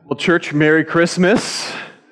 Well, church, Merry Christmas.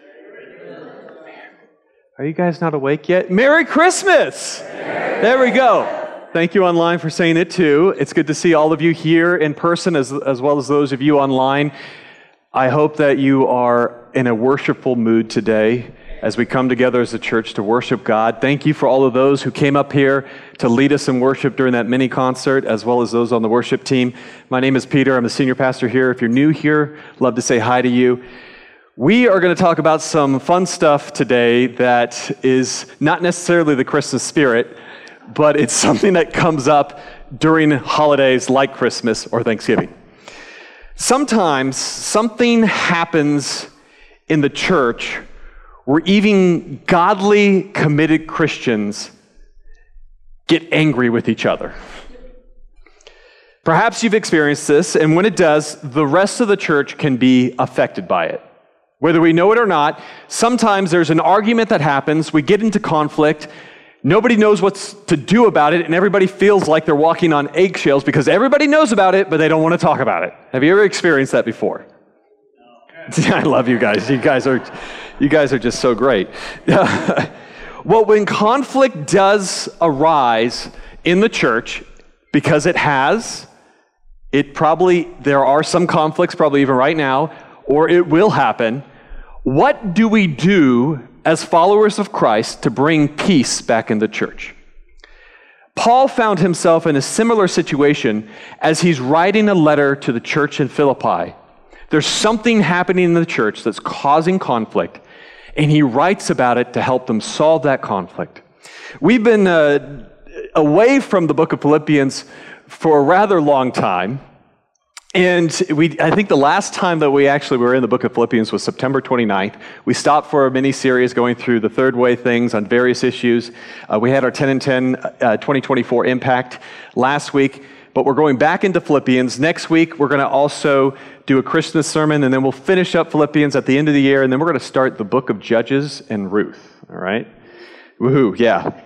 Are you guys not awake yet? Merry Christmas! There we go. Thank you online for saying it too. It's good to see all of you here in person as well as those of you online. I hope that you are in a worshipful mood today as we come together as a church to worship God. Thank you for all of those who came up here to lead us in worship during that mini concert, as well as those on the worship team. My name is Peter. I'm the senior pastor here. If you're new here, love to say hi to you. We are going to talk about some fun stuff today that is not necessarily the Christmas spirit, but it's something that comes up during holidays like Christmas or Thanksgiving. Sometimes something happens in the church where even godly, committed Christians get angry with each other. Perhaps you've experienced this, and when it does, the rest of the church can be affected by it. Whether we know it or not, sometimes there's an argument that happens, we get into conflict, nobody knows what to do about it, and everybody feels like they're walking on eggshells because everybody knows about it, but they don't want to talk about it. Have you ever experienced that before? I love you guys. You guys are just so great. Well, when conflict does arise in the church, because there are some conflicts, probably even right now, or it will happen, what do we do as followers of Christ to bring peace back in the church? Paul found himself in a similar situation as he's writing a letter to the church in Philippi. There's something happening in the church that's causing conflict, and he writes about it to help them solve that conflict. We've been away from the book of Philippians for a rather long time, and I think the last time that we actually were in the book of Philippians was September 29th. We stopped for a mini-series going through the third way things on various issues. We had our 10 and 10 2024 impact last week, but we're going back into Philippians. Next week, we're going to also do a Christmas sermon, and then we'll finish up Philippians at the end of the year, and then we're going to start the book of Judges and Ruth, all right? Woohoo, yeah.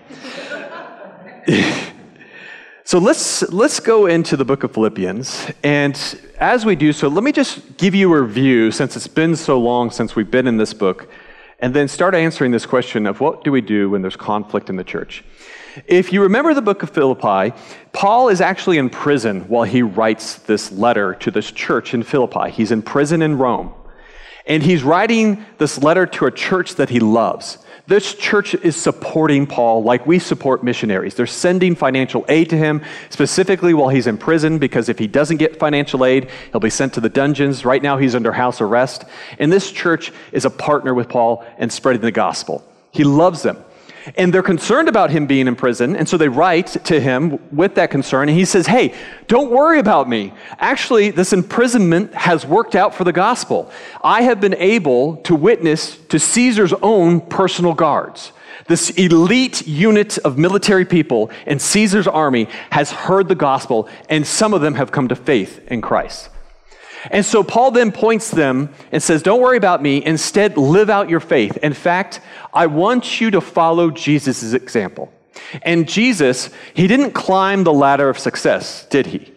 So let's go into the book of Philippians, and as we do so, let me just give you a review, since it's been so long since we've been in this book, and then start answering this question of what do we do when there's conflict in the church. If you remember the book of Philippi, Paul is actually in prison while he writes this letter to this church in Philippi. He's in prison in Rome, and he's writing this letter to a church that he loves. This church is supporting Paul like we support missionaries. They're sending financial aid to him, specifically while he's in prison, because if he doesn't get financial aid, he'll be sent to the dungeons. Right now, he's under house arrest. And this church is a partner with Paul in spreading the gospel. He loves them. And they're concerned about him being in prison, and so they write to him with that concern, and he says, hey, don't worry about me. Actually, this imprisonment has worked out for the gospel. I have been able to witness to Caesar's own personal guards. This elite unit of military people in Caesar's army has heard the gospel, and some of them have come to faith in Christ. And so Paul then points them and says, don't worry about me. Instead, live out your faith. In fact, I want you to follow Jesus' example. And Jesus, he didn't climb the ladder of success, did he?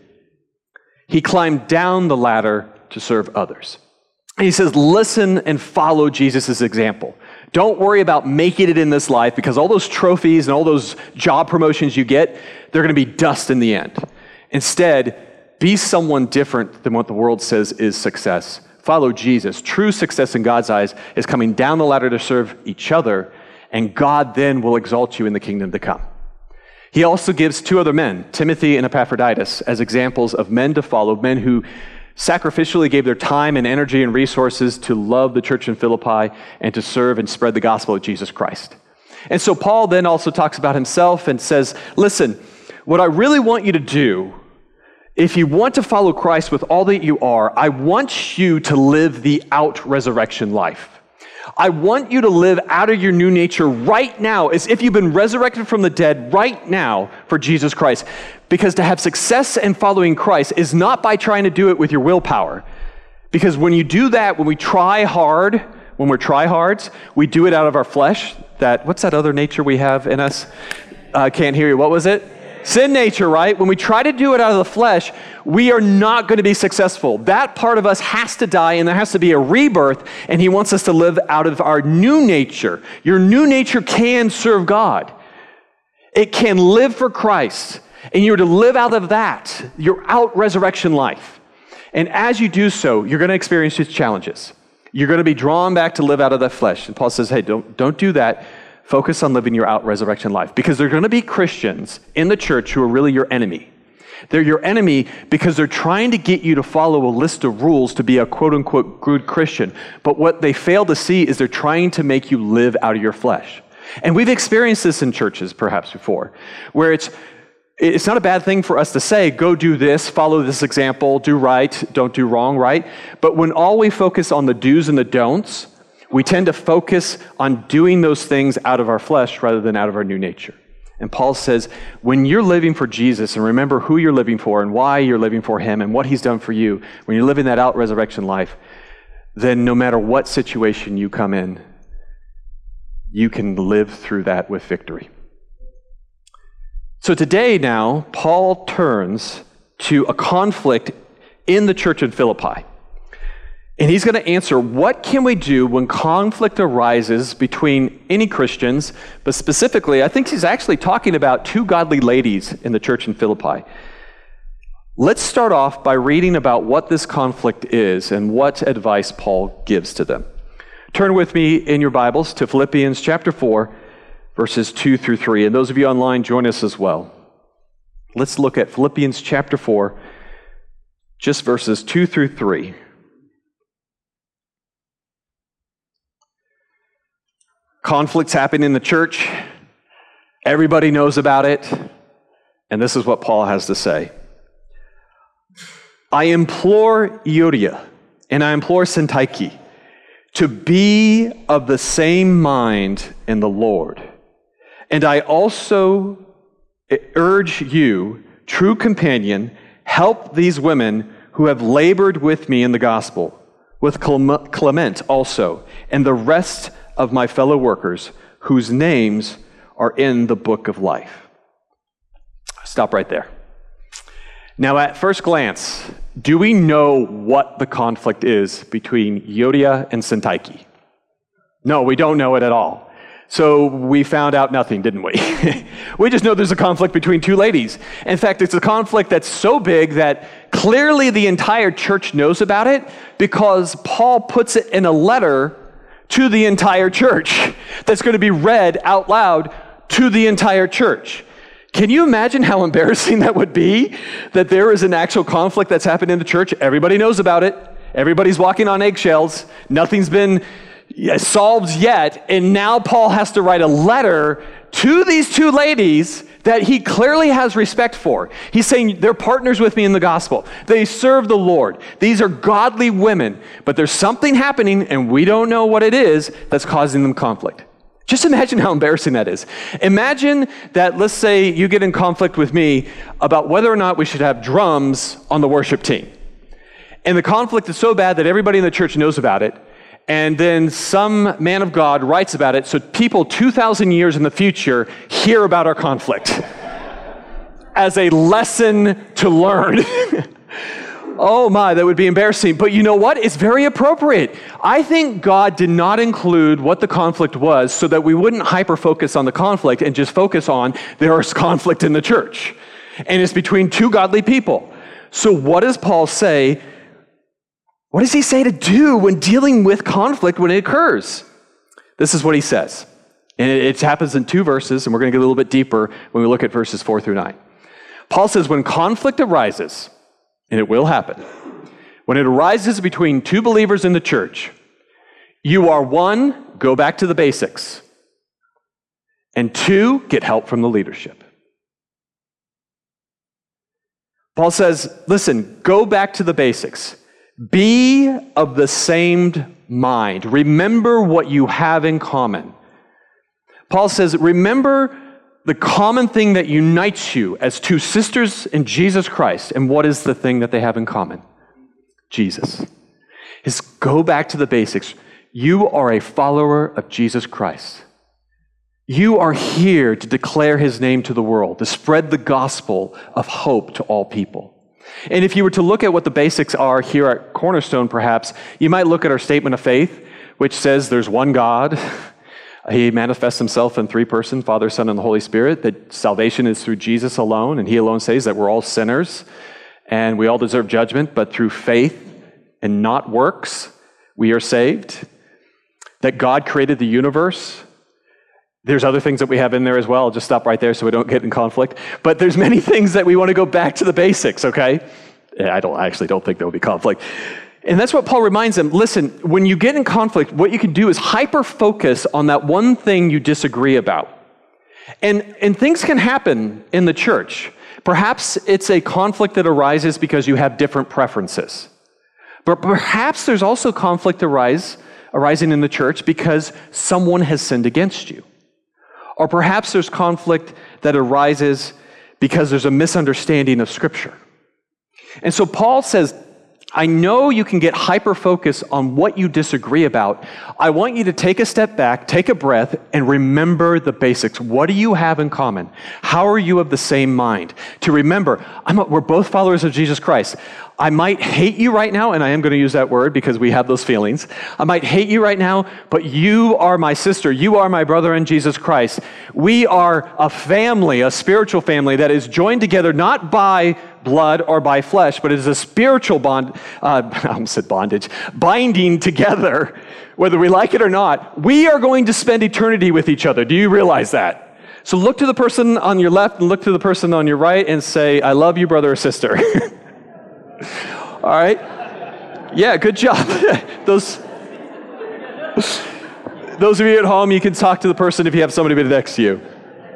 He climbed down the ladder to serve others. And he says, listen and follow Jesus' example. Don't worry about making it in this life, because all those trophies and all those job promotions you get, they're going to be dust in the end. Instead, be someone different than what the world says is success. Follow Jesus. True success in God's eyes is coming down the ladder to serve each other, and God then will exalt you in the kingdom to come. He also gives two other men, Timothy and Epaphroditus, as examples of men to follow, men who sacrificially gave their time and energy and resources to love the church in Philippi and to serve and spread the gospel of Jesus Christ. And so Paul then also talks about himself and says, listen, what I really want you to do, if you want to follow Christ with all that you are, I want you to live the out-resurrection life. I want you to live out of your new nature right now, as if you've been resurrected from the dead right now for Jesus Christ. Because to have success in following Christ is not by trying to do it with your willpower. Because when you do that, when we're tryhards, we do it out of our flesh. What's that other nature we have in us? Can't hear you. What was it? Sin nature, right? When we try to do it out of the flesh, we are not going to be successful. That part of us has to die, and there has to be a rebirth, and he wants us to live out of our new nature. Your new nature can serve God. It can live for Christ, and you're to live out of that, your out-resurrection life. And as you do so, you're going to experience these challenges. You're going to be drawn back to live out of the flesh. And Paul says, hey, don't do that. Focus on living your out-resurrection life. Because there are going to be Christians in the church who are really your enemy. They're your enemy because they're trying to get you to follow a list of rules to be a quote-unquote good Christian. But what they fail to see is they're trying to make you live out of your flesh. And we've experienced this in churches perhaps before, where it's not a bad thing for us to say, go do this, follow this example, do right, don't do wrong, right? But when all we focus on the do's and the don'ts, we tend to focus on doing those things out of our flesh rather than out of our new nature. And Paul says, when you're living for Jesus, and remember who you're living for and why you're living for him and what he's done for you, when you're living that out resurrection life, then no matter what situation you come in, you can live through that with victory. So today now, Paul turns to a conflict in the church in Philippi. And he's going to answer, what can we do when conflict arises between any Christians? But specifically, I think he's actually talking about two godly ladies in the church in Philippi. Let's start off by reading about what this conflict is and what advice Paul gives to them. Turn with me in your Bibles to Philippians chapter 4, verses 2 through 3. And those of you online, join us as well. Let's look at Philippians chapter 4, just verses 2 through 3. Conflicts happen in the church. Everybody knows about it. And this is what Paul has to say. I implore Euodia and I implore Syntyche to be of the same mind in the Lord. And I also urge you, true companion, help these women who have labored with me in the gospel, with Clement also, and the rest of my fellow workers whose names are in the book of life. Stop right there. Now, at first glance, do we know what the conflict is between Euodia and Syntyche? No, we don't know it at all. So we found out nothing, didn't we? We just know there's a conflict between two ladies. In fact, it's a conflict that's so big that clearly the entire church knows about it because Paul puts it in a letter to the entire church that's going to be read out loud to the entire church. Can you imagine how embarrassing that would be? That there is an actual conflict that's happened in the church. Everybody knows about it. Everybody's walking on eggshells. Nothing's been solved yet. And now Paul has to write a letter to these two ladies that he clearly has respect for. He's saying they're partners with me in the gospel. They serve the Lord. These are godly women. But there's something happening, and we don't know what it is, that's causing them conflict. Just imagine how embarrassing that is. Imagine that, let's say you get in conflict with me about whether or not we should have drums on the worship team. And the conflict is so bad that everybody in the church knows about it. And then some man of God writes about it so people 2,000 years in the future hear about our conflict as a lesson to learn. Oh my, that would be embarrassing. But you know what? It's very appropriate. I think God did not include what the conflict was so that we wouldn't hyper-focus on the conflict and just focus on there's conflict in the church. And it's between two godly people. So what does Paul say? What does he say to do when dealing with conflict when it occurs? This is what he says. And it happens in two verses, and we're going to get a little bit deeper when we look at verses 4 through 9. Paul says, when conflict arises, and it will happen, when it arises between two believers in the church, you are one, go back to the basics, and two, get help from the leadership. Paul says, listen, go back to the basics. Be of the same mind. Remember what you have in common. Paul says, remember the common thing that unites you as two sisters in Jesus Christ. And what is the thing that they have in common? Jesus. Is go back to the basics. You are a follower of Jesus Christ. You are here to declare his name to the world, to spread the gospel of hope to all people. And if you were to look at what the basics are here at Cornerstone, perhaps, you might look at our statement of faith, which says there's one God. He manifests himself in three persons, Father, Son, and the Holy Spirit, that salvation is through Jesus alone, and he alone says that we're all sinners, and we all deserve judgment, but through faith and not works, we are saved. That God created the universe. There's other things that we have in there as well. I'll just stop right there so we don't get in conflict. But there's many things that we want to go back to the basics, okay? I actually don't think there will be conflict. And that's what Paul reminds them. Listen, when you get in conflict, what you can do is hyper-focus on that one thing you disagree about. And things can happen in the church. Perhaps it's a conflict that arises because you have different preferences. But perhaps there's also conflict arising in the church because someone has sinned against you. Or perhaps there's conflict that arises because there's a misunderstanding of Scripture. And so Paul says, I know you can get hyper-focused on what you disagree about. I want you to take a step back, take a breath, and remember the basics. What do you have in common? How are you of the same mind? To remember, we're both followers of Jesus Christ. I might hate you right now, and I am going to use that word because we have those feelings. I might hate you right now, but you are my sister. You are my brother in Jesus Christ. We are a family, a spiritual family that is joined together not by blood or by flesh, but it is a spiritual bond, I almost said bondage, binding together, whether we like it or not. We are going to spend eternity with each other. Do you realize that? So look to the person on your left and look to the person on your right and say, I love you, brother or sister. All right? Yeah, good job. Those of you at home, you can talk to the person if you have somebody next to you.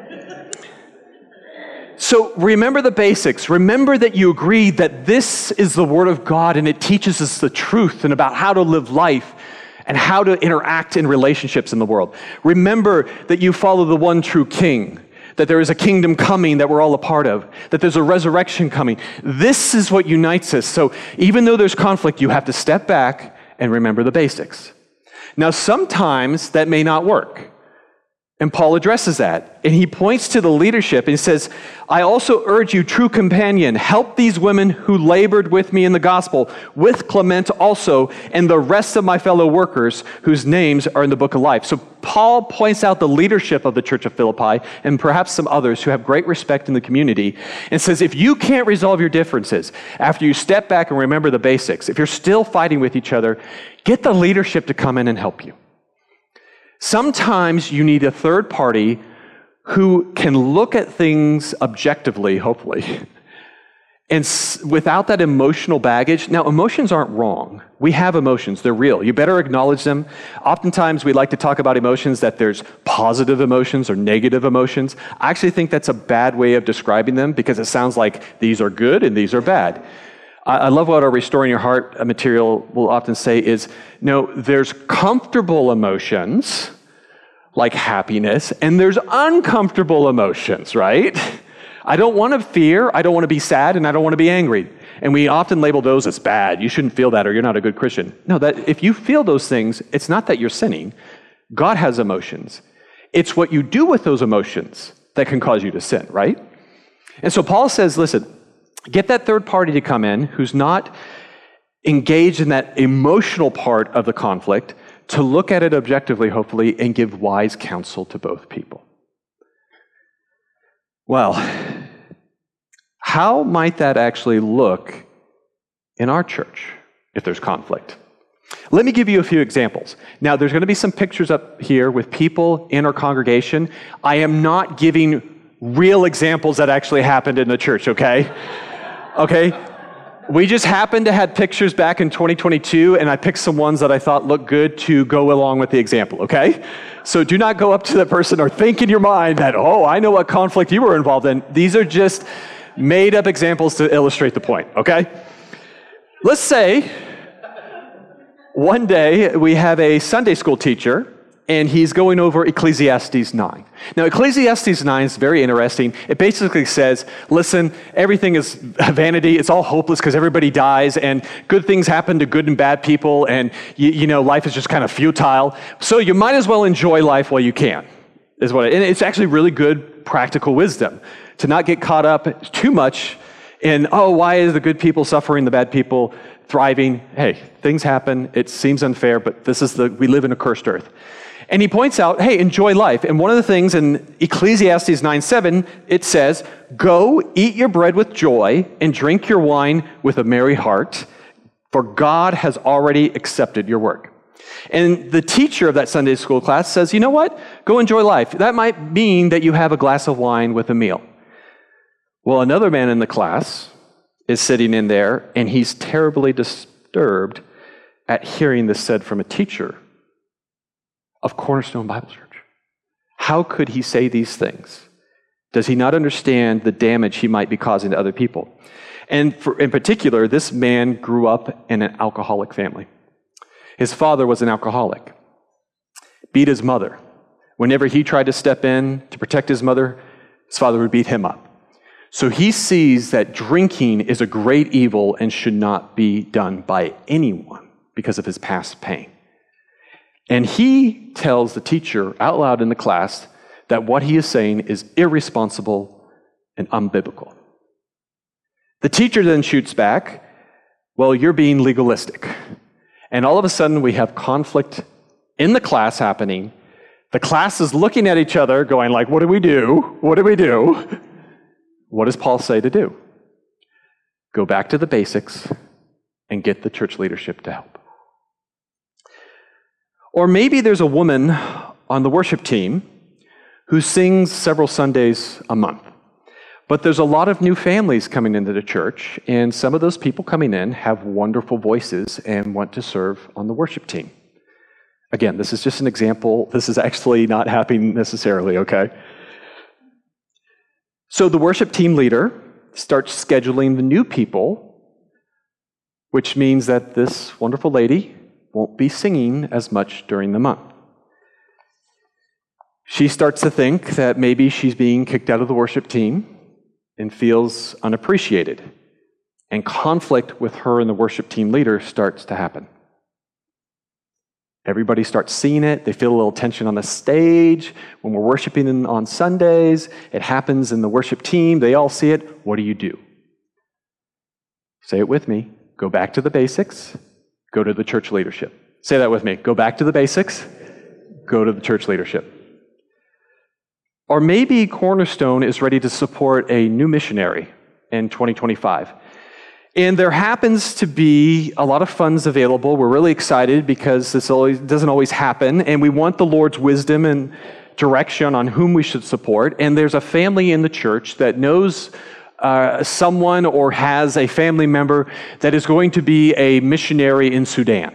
So remember the basics. Remember that you agree that this is the Word of God and it teaches us the truth and about how to live life and how to interact in relationships in the world. Remember that you follow the one true King, that there is a kingdom coming that we're all a part of, that there's a resurrection coming. This is what unites us. So even though there's conflict, you have to step back and remember the basics. Now, sometimes that may not work. And Paul addresses that. And he points to the leadership and he says, I also urge you, true companion, help these women who labored with me in the gospel, with Clement also, and the rest of my fellow workers whose names are in the book of life. So Paul points out the leadership of the church of Philippi and perhaps some others who have great respect in the community and says, if you can't resolve your differences, after you step back and remember the basics, if you're still fighting with each other, get the leadership to come in and help you. Sometimes you need a third party who can look at things objectively, hopefully, and without that emotional baggage. Now, emotions aren't wrong. We have emotions. They're real. You better acknowledge them. Oftentimes, we like to talk about emotions, that there's positive emotions or negative emotions. I actually think that's a bad way of describing them because it sounds like these are good and these are bad. I love what our Restoring Your Heart material will often say is, no, there's comfortable emotions, like happiness, and there's uncomfortable emotions, right? I don't want to fear, I don't want to be sad, and I don't want to be angry. And we often label those as bad. You shouldn't feel that or you're not a good Christian. No, that if you feel those things, it's not that you're sinning. God has emotions. It's what you do with those emotions that can cause you to sin, right? And so Paul says, listen, get that third party to come in who's not engaged in that emotional part of the conflict to look at it objectively, hopefully, and give wise counsel to both people. Well, how might that actually look in our church if there's conflict? Let me give you a few examples. Now, there's going to be some pictures up here with people in our congregation. I am not giving real examples that actually happened in the church, okay? Okay? We just happened to have pictures back in 2022, and I picked some ones that I thought looked good to go along with the example, okay? So do not go up to the person or think in your mind that, oh, I know what conflict you were involved in. These are just made-up examples to illustrate the point, okay? Let's say one day we have a Sunday school teacher, and he's going over Ecclesiastes 9. Now, Ecclesiastes 9 is very interesting. It basically says, listen, everything is vanity. It's all hopeless because everybody dies, and good things happen to good and bad people, and you know, life is just kind of futile. So you might as well enjoy life while you can. and it's actually really good practical wisdom to not get caught up too much in, why is the good people suffering, the bad people thriving? Hey, things happen. It seems unfair, but we live in a cursed earth. And he points out, hey, enjoy life. And one of the things in Ecclesiastes 9:7, it says, go eat your bread with joy and drink your wine with a merry heart, for God has already accepted your work. And the teacher of that Sunday school class says, you know what? Go enjoy life. That might mean that you have a glass of wine with a meal. Well, another man in the class is sitting in there, and he's terribly disturbed at hearing this said from a teacher of Cornerstone Bible Church. How could he say these things? Does he not understand the damage he might be causing to other people? And in particular, this man grew up in an alcoholic family. His father was an alcoholic, beat his mother. Whenever he tried to step in to protect his mother, his father would beat him up. So he sees that drinking is a great evil and should not be done by anyone because of his past pain. And he tells the teacher out loud in the class that what he is saying is irresponsible and unbiblical. The teacher then shoots back, well, you're being legalistic. And all of a sudden, we have conflict in the class happening. The class is looking at each other, going like, what do we do? What do we do? What does Paul say to do? Go back to the basics and get the church leadership to help. Or maybe there's a woman on the worship team who sings several Sundays a month. But there's a lot of new families coming into the church, and some of those people coming in have wonderful voices and want to serve on the worship team. Again, this is just an example. This is actually not happening necessarily, okay? So the worship team leader starts scheduling the new people, which means that this wonderful lady won't be singing as much during the month. She starts to think that maybe she's being kicked out of the worship team and feels unappreciated. And conflict with her and the worship team leader starts to happen. Everybody starts seeing it. They feel a little tension on the stage. When we're worshiping on Sundays, it happens in the worship team. They all see it. What do you do? Say it with me. Go back to the basics. Go to the church leadership. Say that with me. Go back to the basics. Go to the church leadership. Or maybe Cornerstone is ready to support a new missionary in 2025. And there happens to be a lot of funds available. We're really excited because this doesn't always happen, and we want the Lord's wisdom and direction on whom we should support. And there's a family in the church that knows someone or has a family member that is going to be a missionary in Sudan.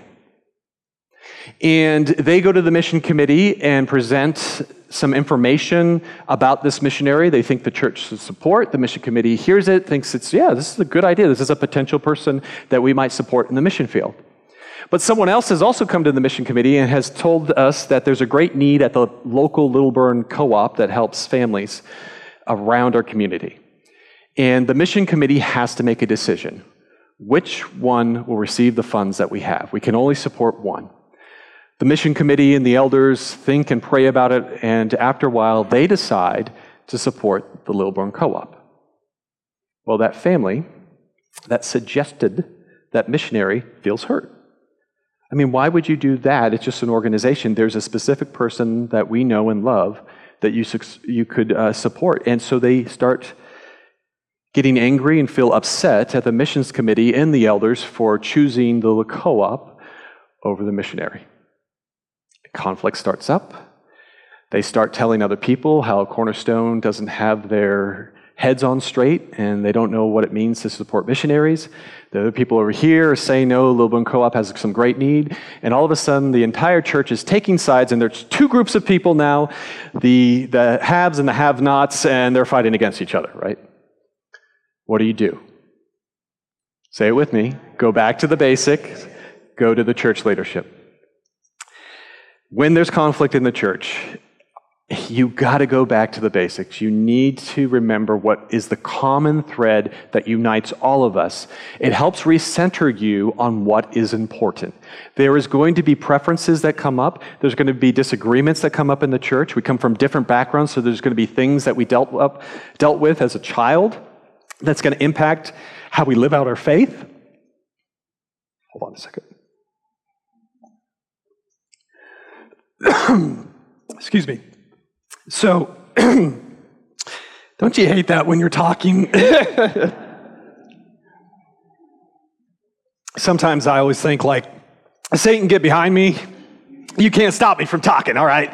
And they go to the mission committee and present some information about this missionary they think the church should support. The mission committee hears it, thinks this is a good idea. This is a potential person that we might support in the mission field. But someone else has also come to the mission committee and has told us that there's a great need at the local Little Burn co-op that helps families around our community. And the mission committee has to make a decision. Which one will receive the funds that we have? We can only support one. The mission committee and the elders think and pray about it, and after a while, they decide to support the Little Burn Co-op. Well, that family that suggested that missionary feels hurt. I mean, why would you do that? It's just an organization. There's a specific person that we know and love that you could support. And so they start getting angry and feel upset at the missions committee and the elders for choosing the co-op over the missionary. Conflict starts up. They start telling other people how Cornerstone doesn't have their heads on straight and they don't know what it means to support missionaries. The other people over here are saying, no, Little Burn Co-op has some great need. And all of a sudden, the entire church is taking sides, and there's two groups of people now, the haves and the have-nots, and they're fighting against each other, right? What do you do? Say it with me. Go back to the basics. Go to the church leadership. When there's conflict in the church, you got to go back to the basics. You need to remember what is the common thread that unites all of us. It helps recenter you on what is important. There is going to be preferences that come up. There's going to be disagreements that come up in the church. We come from different backgrounds, so there's going to be things that we dealt with as a child that's going to impact how we live out our faith. Hold on a second. Excuse me. So, don't you hate that when you're talking? Sometimes I always think like, Satan, get behind me. You can't stop me from talking, all right?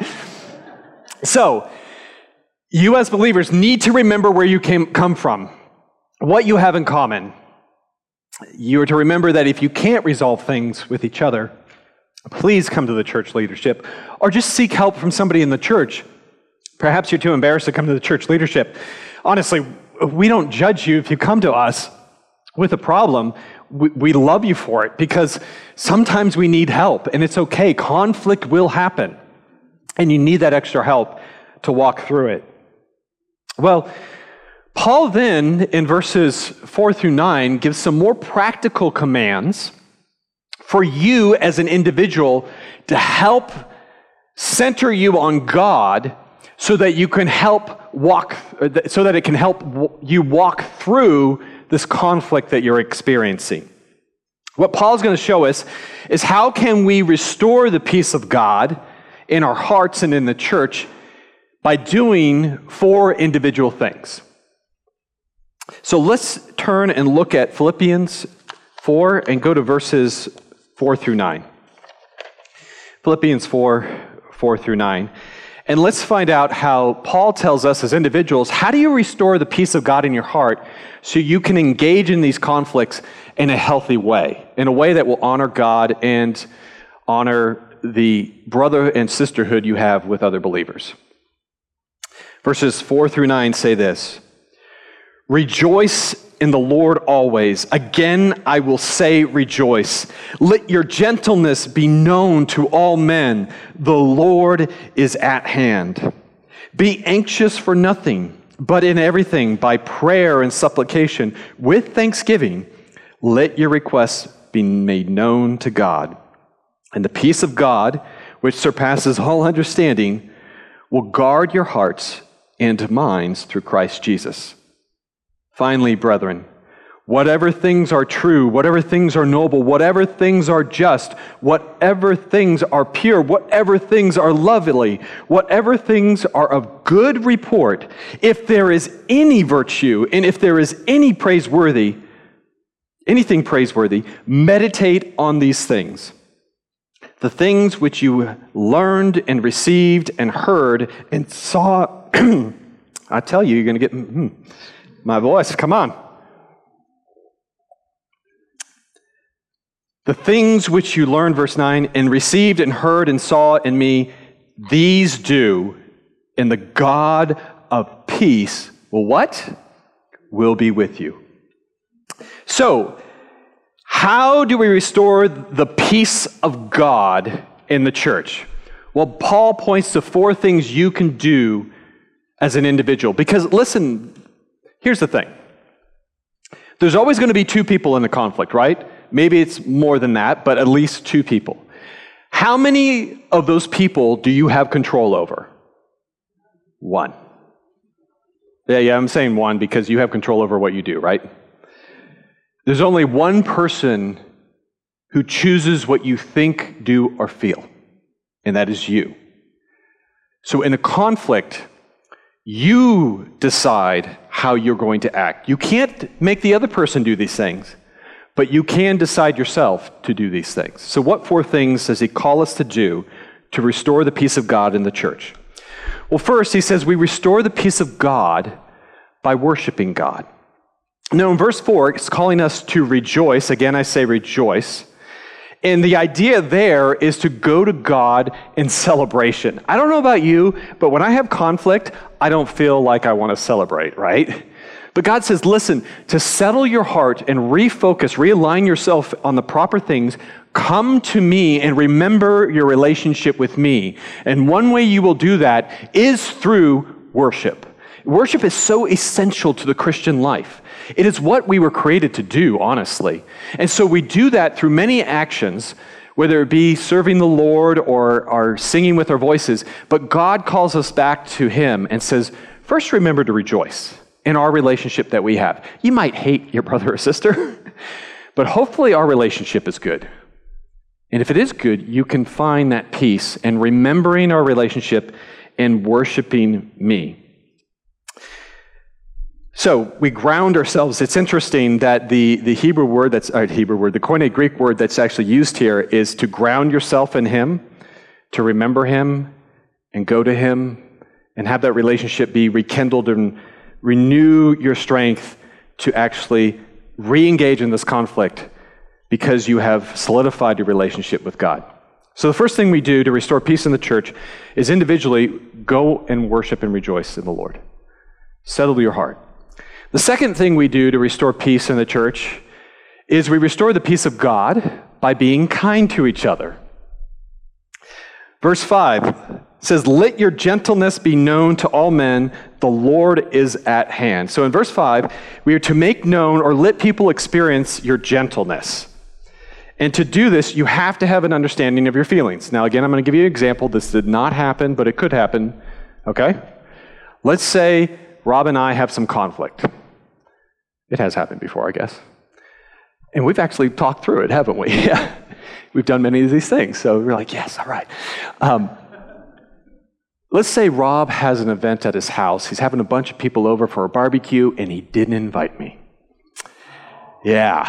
So, you as believers need to remember where you come from, what you have in common. You are to remember that if you can't resolve things with each other, please come to the church leadership or just seek help from somebody in the church. Perhaps you're too embarrassed to come to the church leadership. Honestly, we don't judge you if you come to us with a problem. We love you for it because sometimes we need help, and it's okay. Conflict will happen, and you need that extra help to walk through it. Well, Paul then, in verses 4 through 9, gives some more practical commands for you as an individual to help center you on God so that you can it can help you walk through this conflict that you're experiencing. What Paul's going to show us is how can we restore the peace of God in our hearts and in the church by doing 4 individual things. So let's turn and look at Philippians 4 and go to verses 4 through 9. Philippians 4 through 9. And let's find out how Paul tells us as individuals, how do you restore the peace of God in your heart so you can engage in these conflicts in a healthy way, in a way that will honor God and honor the brother and sisterhood you have with other believers. Verses 4 through 9 say this: Rejoice in the Lord always. Again, I will say rejoice. Let your gentleness be known to all men. The Lord is at hand. Be anxious for nothing, but in everything, by prayer and supplication, with thanksgiving, let your requests be made known to God. And the peace of God, which surpasses all understanding, will guard your hearts and minds through Christ Jesus. Finally, brethren, whatever things are true, whatever things are noble, whatever things are just, whatever things are pure, whatever things are lovely, whatever things are of good report, if there is any virtue and if there is anything praiseworthy, meditate on these things. The things which you learned and received and heard and saw, I tell you, you're going to get my voice, come on. The things which you learned, verse 9, and received and heard and saw in me, these do, and the God of peace will what? Will be with you. So, how do we restore the peace of God in the church? Well, Paul points to 4 things you can do as an individual. Because listen, here's the thing. There's always going to be 2 people in the conflict, right? Maybe it's more than that, but at least 2 people. How many of those people do you have control over? 1. Yeah, I'm saying 1 because you have control over what you do, right? There's only 1 person who chooses what you think, do, or feel, and that is you. So in a conflict, you decide how you're going to act. You can't make the other person do these things, but you can decide yourself to do these things. So what 4 things does he call us to do to restore the peace of God in the church? Well, first, he says we restore the peace of God by worshiping God. Now, in verse 4, it's calling us to rejoice. Again, I say rejoice. And the idea there is to go to God in celebration. I don't know about you, but when I have conflict, I don't feel like I want to celebrate, right? But God says, listen, to settle your heart and refocus, realign yourself on the proper things, Come to me and remember your relationship with me. And one way you will do that is through worship. Worship is so essential to the Christian life. It is what we were created to do, honestly. And so we do that through many actions, whether it be serving the Lord or singing with our voices. But God calls us back to him and says, first remember to rejoice in our relationship that we have. You might hate your brother or sister, but hopefully our relationship is good. And if it is good, you can find that peace in remembering our relationship and worshiping me. So we ground ourselves. It's interesting that the Hebrew word the Koine Greek word that's actually used here is to ground yourself in him, to remember him and go to him and have that relationship be rekindled and renew your strength to actually re-engage in this conflict because you have solidified your relationship with God. So the first thing we do to restore peace in the church is individually go and worship and rejoice in the Lord. Settle your heart. The second thing we do to restore peace in the church is we restore the peace of God by being kind to each other. Verse 5 says, let your gentleness be known to all men, the Lord is at hand. So in verse 5, we are to make known or let people experience your gentleness. And to do this, you have to have an understanding of your feelings. Now again, I'm going to give you an example. This did not happen, but it could happen. Okay? Let's say Rob and I have some conflict. It has happened before, I guess. And we've actually talked through it, haven't we? Yeah. We've done many of these things. So we're like, yes, all right. Let's say Rob has an event at his house. He's having a bunch of people over for a barbecue, and he didn't invite me. Yeah.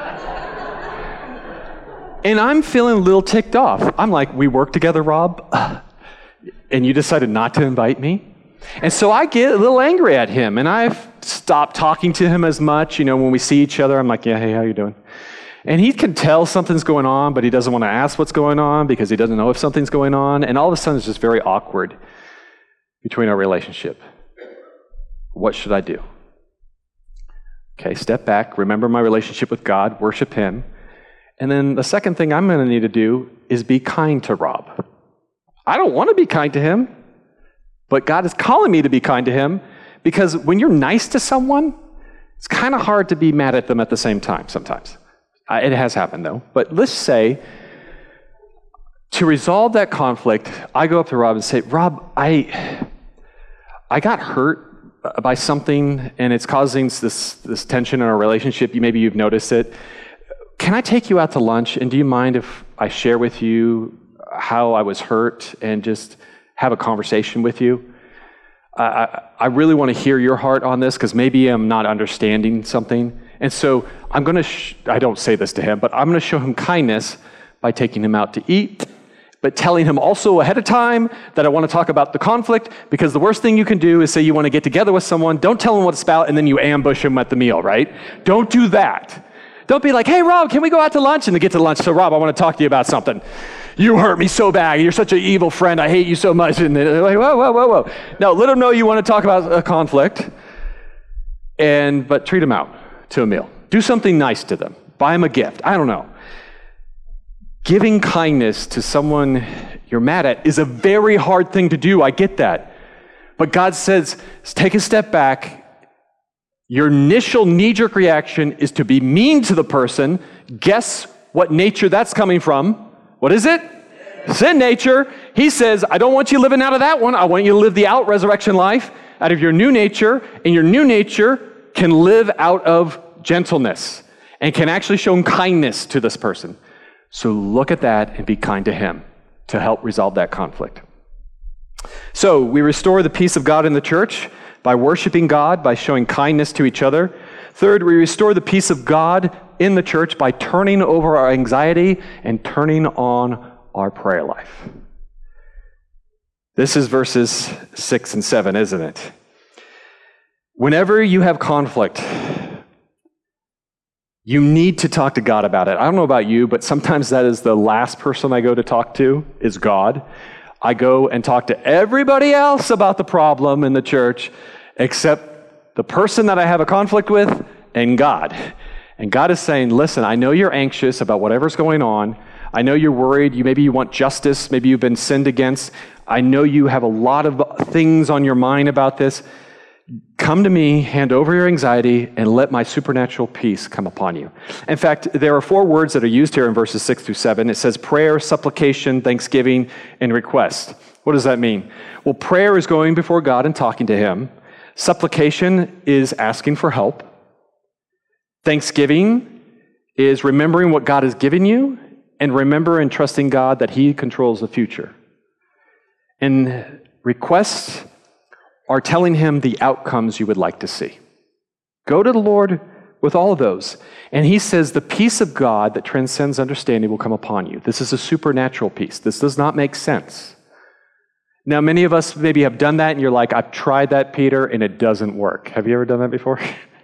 And I'm feeling a little ticked off. I'm like, we work together, Rob, and you decided not to invite me? And so I get a little angry at him, and I've stopped talking to him as much. You know, when we see each other, I'm like, yeah, hey, how you doing? And he can tell something's going on, but he doesn't want to ask what's going on because he doesn't know if something's going on. And all of a sudden, it's just very awkward between our relationship. What should I do? Okay, step back, remember my relationship with God, worship him. And then the second thing I'm going to need to do is be kind to Rob. I don't want to be kind to him, but God is calling me to be kind to him because when you're nice to someone, it's kind of hard to be mad at them at the same time sometimes. It has happened though. But let's say to resolve that conflict, I go up to Rob and say, Rob, I got hurt by something and it's causing this tension in our relationship. Maybe you've noticed it. Can I take you out to lunch? And do you mind if I share with you how I was hurt and just have a conversation with you? I really want to hear your heart on this because maybe I'm not understanding something. And so I'm going to, I don't say this to him, but I'm going to show him kindness by taking him out to eat, but telling him also ahead of time that I want to talk about the conflict, because the worst thing you can do is say you want to get together with someone, don't tell them what it's about, and then you ambush them at the meal, right? Don't do that. Don't be like, hey, Rob, can we go out to lunch? And they get to lunch, so Rob, I want to talk to you about something. You hurt me so bad. You're such an evil friend. I hate you so much. And they're like, whoa. No, let them know you want to talk about a conflict, but treat them out to a meal. Do something nice to them. Buy them a gift. I don't know. Giving kindness to someone you're mad at is a very hard thing to do. I get that. But God says, take a step back. Your initial knee-jerk reaction is to be mean to the person. Guess what nature that's coming from? What is it? Sin nature. He says, I don't want you living out of that one. I want you to live the out resurrection life out of your new nature, and your new nature can live out of gentleness and can actually show kindness to this person. So look at that and be kind to him to help resolve that conflict. So we restore the peace of God in the church by worshiping God, by showing kindness to each other. Third, we restore the peace of God in the church by turning over our anxiety and turning on our prayer life. This is verses 6 and 7, isn't it? Whenever you have conflict, you need to talk to God about it. I don't know about you, but sometimes that is the last person I go to talk to is God. I go and talk to everybody else about the problem in the church except the person that I have a conflict with and God. And God is saying, listen, I know you're anxious about whatever's going on. I know you're worried. Maybe you want justice. Maybe you've been sinned against. I know you have a lot of things on your mind about this. Come to me, hand over your anxiety, and let my supernatural peace come upon you. In fact, there are 4 words that are used here in verses 6 through 7. It says prayer, supplication, thanksgiving, and request. What does that mean? Well, prayer is going before God and talking to him. Supplication is asking for help. Thanksgiving is remembering what God has given you and remember and trusting God that he controls the future. And requests are telling him the outcomes you would like to see. Go to the Lord with all of those. And he says the peace of God that transcends understanding will come upon you. This is a supernatural peace. This does not make sense. Now, many of us maybe have done that and you're like, I've tried that, Peter, and it doesn't work. Have you ever done that before?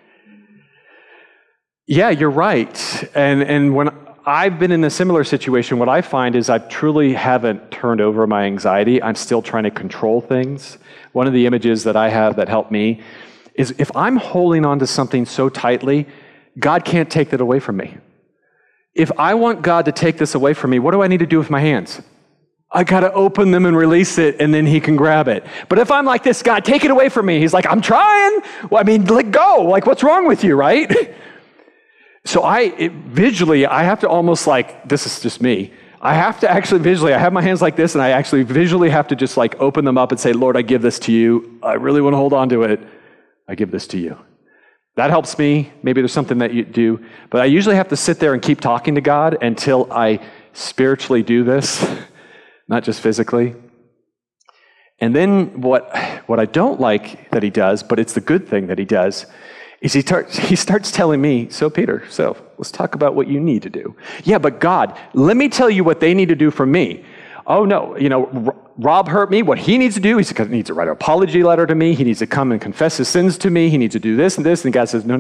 Yeah, you're right. And when I've been in a similar situation, what I find is I truly haven't turned over my anxiety. I'm still trying to control things. One of the images that I have that helped me is if I'm holding on to something so tightly, God can't take that away from me. If I want God to take this away from me, what do I need to do with my hands? I got to open them and release it, and then he can grab it. But if I'm like this, God, take it away from me. He's like, I'm trying. Well, I mean, let go. Like, what's wrong with you, right? So visually, I have to almost like, this is just me. I have to actually visually, I have my hands like this, and I actually visually have to just like open them up and say, Lord, I give this to you. I really want to hold on to it. I give this to you. That helps me. Maybe there's something that you do. But I usually have to sit there and keep talking to God until I spiritually do this, not just physically. And then what I don't like that he does, but it's the good thing that he does, is he starts telling me, so Peter, so let's talk about what you need to do. Yeah, but God, let me tell you what they need to do for me. Oh no, Rob hurt me. What he needs to do, he needs to write an apology letter to me. He needs to come and confess his sins to me. He needs to do this and this. And God says, no.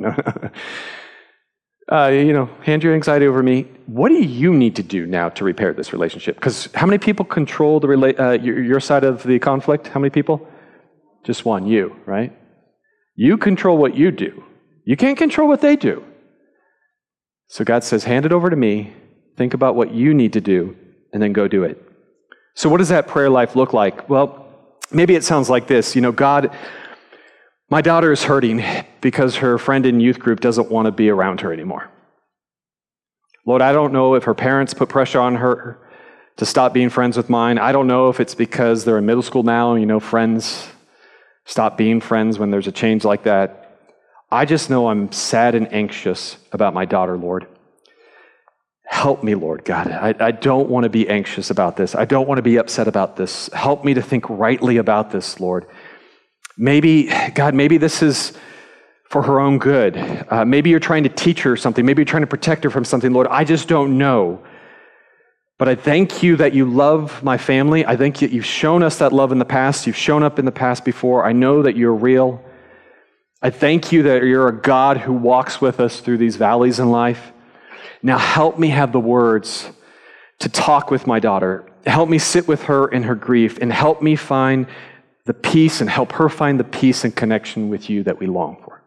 Hand your anxiety over me. What do you need to do now to repair this relationship? Because how many people control your side of the conflict? How many people? Just one, you, right? You control what you do. You can't control what they do. So God says, hand it over to me. Think about what you need to do, and then go do it. So what does that prayer life look like? Well, maybe it sounds like this. God, my daughter is hurting because her friend in youth group doesn't want to be around her anymore. Lord, I don't know if her parents put pressure on her to stop being friends with mine. I don't know if it's because they're in middle school now, friends stop being friends when there's a change like that. I just know I'm sad and anxious about my daughter, Lord. Help me, Lord God. I don't want to be anxious about this. I don't want to be upset about this. Help me to think rightly about this, Lord. Maybe this is for her own good. Maybe you're trying to teach her something. Maybe you're trying to protect her from something, Lord. I just don't know. But I thank you that you love my family. I think that you've shown us that love in the past. You've shown up in the past before. I know that you're real. I thank you that you're a God who walks with us through these valleys in life. Now help me have the words to talk with my daughter. Help me sit with her in her grief, and help me find the peace and help her find the peace and connection with you that we long for.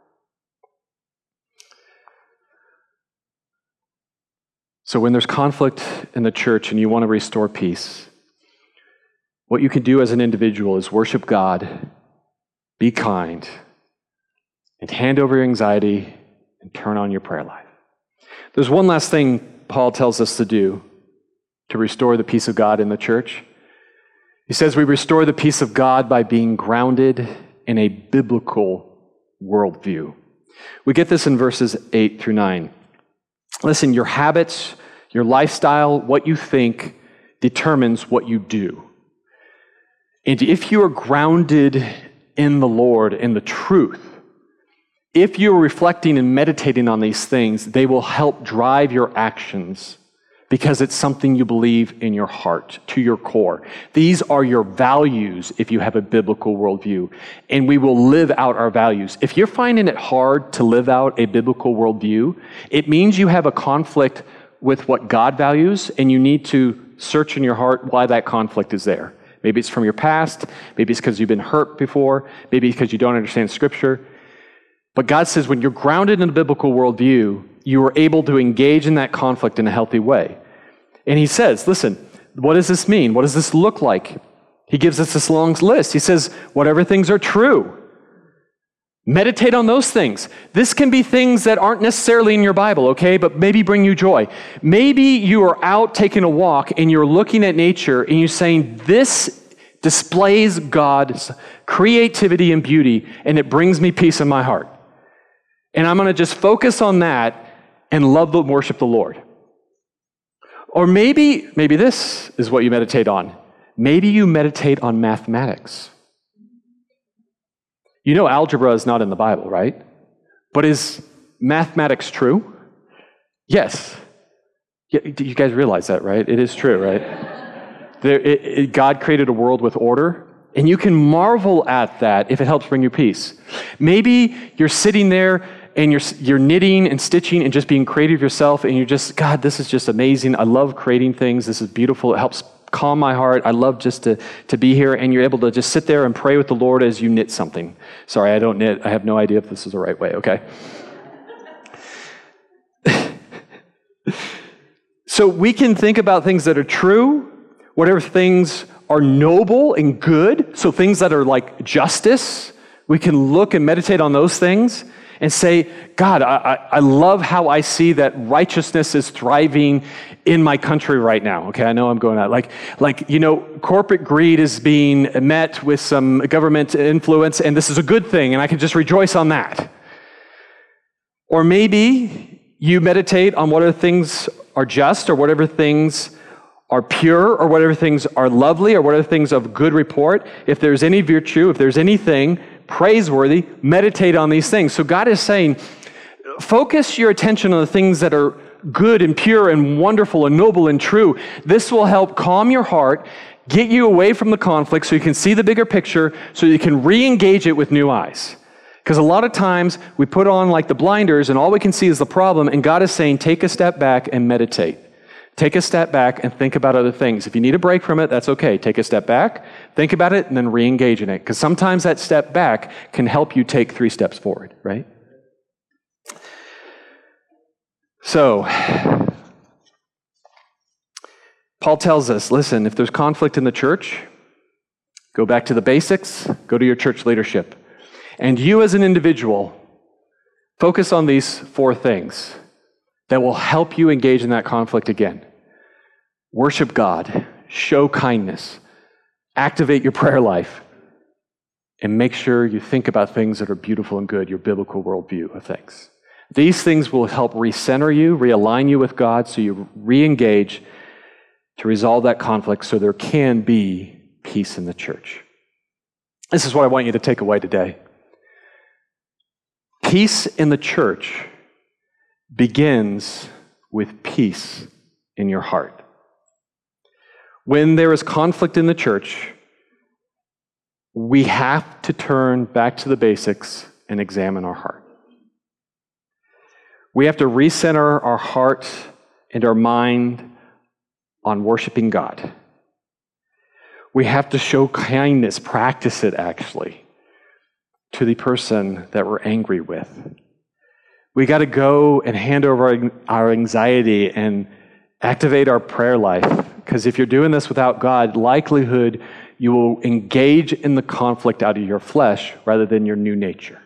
So when there's conflict in the church and you want to restore peace, what you can do as an individual is worship God, be kind, and hand over your anxiety and turn on your prayer life. There's one last thing Paul tells us to do to restore the peace of God in the church. He says we restore the peace of God by being grounded in a biblical worldview. We get this in verses 8 through 9. Listen, your habits, your lifestyle, what you think determines what you do. And if you are grounded in the Lord, in the truth, if you're reflecting and meditating on these things, they will help drive your actions because it's something you believe in your heart, to your core. These are your values if you have a biblical worldview, and we will live out our values. If you're finding it hard to live out a biblical worldview, it means you have a conflict with what God values, and you need to search in your heart why that conflict is there. Maybe it's from your past, maybe it's because you've been hurt before, maybe because you don't understand Scripture. But God says when you're grounded in a biblical worldview, you are able to engage in that conflict in a healthy way. And he says, listen, what does this mean? What does this look like? He gives us this long list. He says, whatever things are true, meditate on those things. This can be things that aren't necessarily in your Bible, okay, but maybe bring you joy. Maybe you are out taking a walk and you're looking at nature and you're saying, this displays God's creativity and beauty, and it brings me peace in my heart. And I'm going to just focus on that and love and worship the Lord. Or maybe this is what you meditate on. Maybe you meditate on mathematics. You know algebra is not in the Bible, right? But is mathematics true? Yes. You guys realize that, right? It is true, right? God created a world with order, and you can marvel at that if it helps bring you peace. Maybe you're sitting there and you're knitting and stitching and just being creative yourself, and you're just, God, this is just amazing. I love creating things. This is beautiful. It helps calm my heart. I love just to be here, and you're able to just sit there and pray with the Lord as you knit something. Sorry, I don't knit. I have no idea if this is the right way, okay? So we can think about things that are true, whatever things are noble and good, so things that are like justice, we can look and meditate on those things and say, God, I love how I see that righteousness is thriving in my country right now. Okay, I know I'm going out. Corporate greed is being met with some government influence, and this is a good thing, and I can just rejoice on that. Or maybe you meditate on whatever things are just, or whatever things are pure, or whatever things are lovely, or whatever things of good report. If there's any virtue, if there's anything praiseworthy, meditate on these things. So God is saying, focus your attention on the things that are good and pure and wonderful and noble and true. This will help calm your heart, get you away from the conflict so you can see the bigger picture, so you can re-engage it with new eyes. Because a lot of times we put on like the blinders and all we can see is the problem, and God is saying, take a step back and meditate. Take a step back and think about other things. If you need a break from it, that's okay. Take a step back, think about it, and then re-engage in it. Because sometimes that step back can help you take 3 steps forward, right? So, Paul tells us, listen, if there's conflict in the church, go back to the basics, go to your church leadership. And you as an individual, focus on these 4 things that will help you engage in that conflict again. Worship God, show kindness, activate your prayer life, and make sure you think about things that are beautiful and good, your biblical worldview of things. These things will help recenter you, realign you with God, so you re-engage to resolve that conflict so there can be peace in the church. This is what I want you to take away today. Peace in the church begins with peace in your heart. When there is conflict in the church, we have to turn back to the basics and examine our heart. We have to recenter our heart and our mind on worshiping God. We have to show kindness, practice it actually, to the person that we're angry with. We got to go and hand over our anxiety and activate our prayer life. Because if you're doing this without God, likelihood you will engage in the conflict out of your flesh rather than your new nature.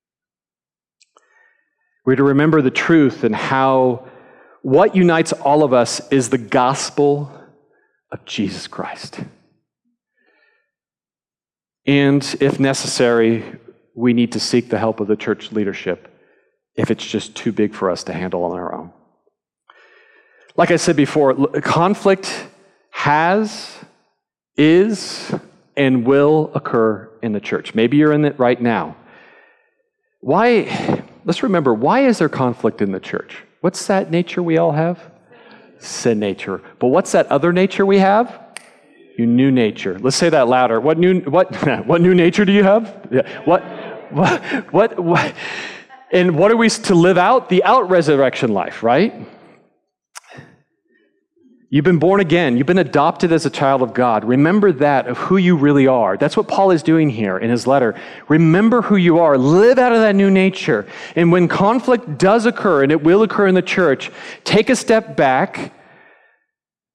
We're to remember the truth and how what unites all of us is the gospel of Jesus Christ. And if necessary, we need to seek the help of the church leadership if it's just too big for us to handle on our own. Like I said before, conflict is, and will occur in the church. Maybe you're in it right now. Why? Let's remember, why is there conflict in the church? What's that nature we all have? Sin nature. But what's that other nature we have? Your new nature. Let's say that louder. What new nature do you have? Yeah. What? And what are we to live out? The out-resurrection life, right? You've been born again. You've been adopted as a child of God. Remember that of who you really are. That's what Paul is doing here in his letter. Remember who you are. Live out of that new nature. And when conflict does occur, and it will occur in the church, take a step back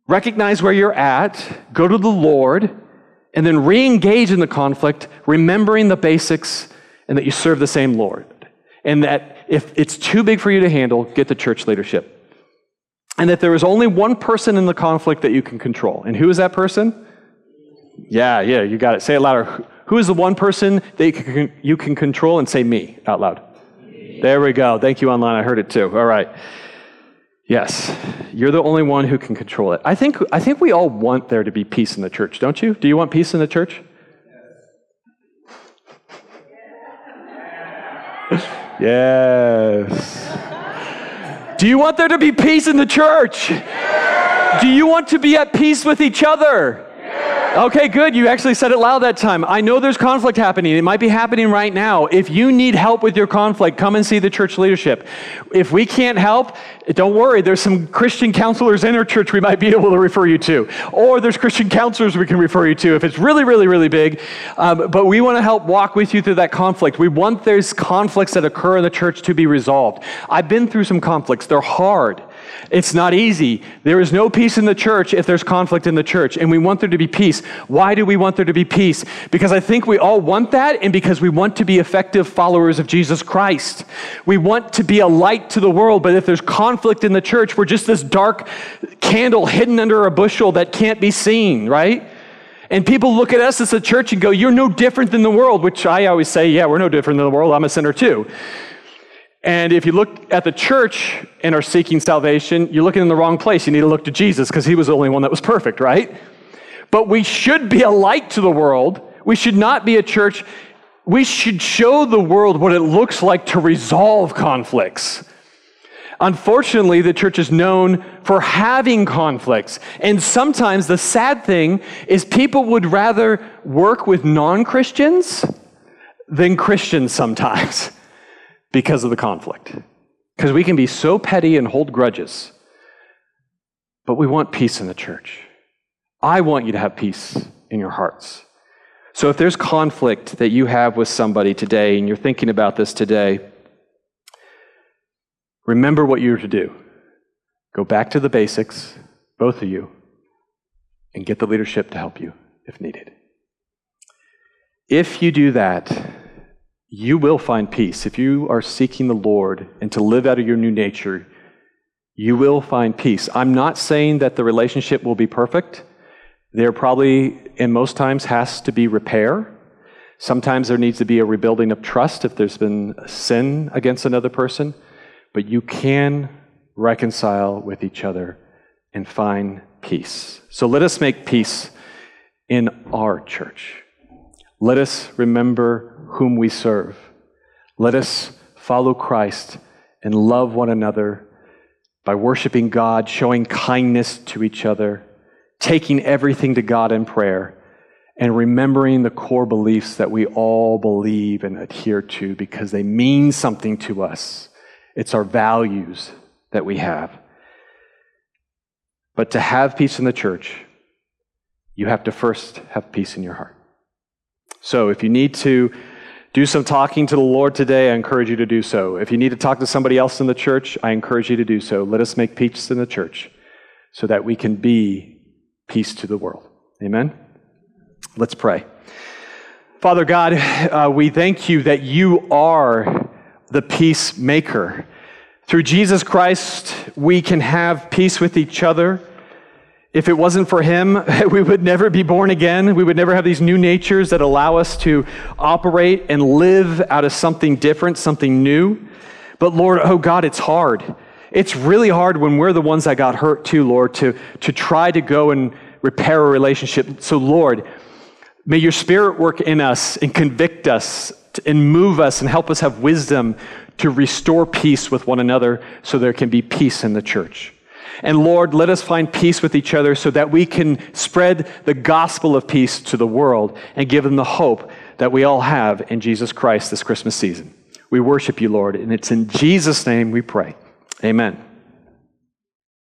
recognize where you're at, go to the Lord, and then re-engage in the conflict, remembering the basics and that you serve the same Lord. And that if it's too big for you to handle, get the church leadership. And that there is only one person in the conflict that you can control. And who is that person? Yeah, you got it. Say it louder. Who is the one person that you can control? And say me out loud. Me. There we go. Thank you online. I heard it too. All right. Yes, you're the only one who can control it. I think we all want there to be peace in the church, don't you? Do you want peace in the church? Yes. Do you want there to be peace in the church? Do you want to be at peace with each other? Okay, good. You actually said it loud that time. I know there's conflict happening. It might be happening right now. If you need help with your conflict, come and see the church leadership. If we can't help, don't worry. There's some Christian counselors in our church we might be able to refer you to. Or there's Christian counselors we can refer you to if it's really, really, really big. But we want to help walk with you through that conflict. We want those conflicts that occur in the church to be resolved. I've been through some conflicts. They're hard. It's not easy. There is no peace in the church if there's conflict in the church, and we want there to be peace. Why do we want there to be peace? Because I think we all want that, and because we want to be effective followers of Jesus Christ. We want to be a light to the world, but if there's conflict in the church, we're just this dark candle hidden under a bushel that can't be seen, right? And people look at us as a church and go, you're no different than the world, which I always say, yeah, we're no different than the world. I'm a sinner too. And if you look at the church and are seeking salvation, you're looking in the wrong place. You need to look to Jesus because he was the only one that was perfect, right? But we should be a light to the world. We should not be a church. We should show the world what it looks like to resolve conflicts. Unfortunately, the church is known for having conflicts. And sometimes the sad thing is people would rather work with non-Christians than Christians sometimes. Because of the conflict. Because we can be so petty and hold grudges. But we want peace in the church. I want you to have peace in your hearts. So if there's conflict that you have with somebody today, and you're thinking about this today, remember what you're to do. Go back to the basics, both of you, and get the leadership to help you if needed. If you do that, you will find peace. If you are seeking the Lord and to live out of your new nature, you will find peace. I'm not saying that the relationship will be perfect. There probably, and most times, has to be repair. Sometimes there needs to be a rebuilding of trust if there's been sin against another person. But you can reconcile with each other and find peace. So let us make peace in our church. Let us remember whom we serve. Let us follow Christ and love one another by worshiping God, showing kindness to each other, taking everything to God in prayer, and remembering the core beliefs that we all believe and adhere to because they mean something to us. It's our values that we have. But to have peace in the church, you have to first have peace in your heart. So if you need to do some talking to the Lord today, I encourage you to do so. If you need to talk to somebody else in the church, I encourage you to do so. Let us make peace in the church so that we can be peace to the world. Amen? Let's pray. Father God, we thank you that you are the peacemaker. Through Jesus Christ, we can have peace with each other. If it wasn't for him, we would never be born again. We would never have these new natures that allow us to operate and live out of something different, something new. But Lord, oh God, it's hard. It's really hard when we're the ones that got hurt too, Lord, to try to go and repair a relationship. So Lord, may your Spirit work in us and convict us and move us and help us have wisdom to restore peace with one another so there can be peace in the church. And Lord, let us find peace with each other so that we can spread the gospel of peace to the world and give them the hope that we all have in Jesus Christ this Christmas season. We worship you, Lord, and it's in Jesus' name we pray. Amen.